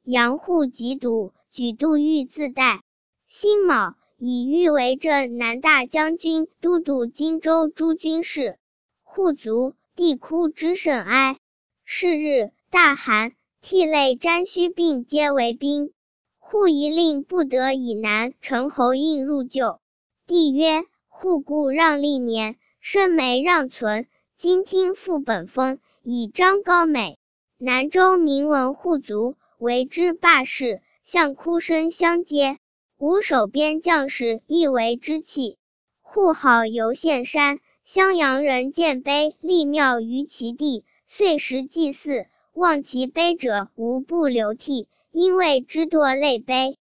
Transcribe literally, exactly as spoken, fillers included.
杨户及笃，举度御自代。辛卯，以御为镇南大将军，都督荆州诸军事。户卒，帝哭之甚哀。是日，大寒，涕泪沾须并皆为冰。户一令不得以南陈侯印入厩。帝曰：户故让历年，深眉让存，今听复本风，以彰高美。南州民闻户卒，为之霸士，向哭声相接。吾守边将士亦为之泣。户好游县山，襄阳人见碑立庙于其地，岁时祭祀，望其碑者无不流涕，因为之堕泪碑。